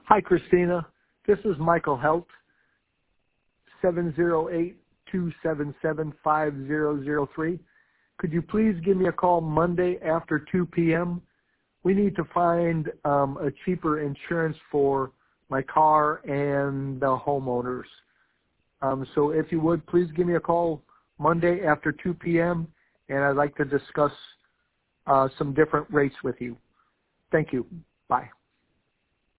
Hi, Christina. This is Michael Helt, 708-277-5003. Could you please give me a call Monday after 2 p.m.? We need to find a cheaper insurance for my car and the homeowners. So if you would, please give me a call Monday after 2 p.m., and I'd like to discuss some different rates with you. Thank you. Bye.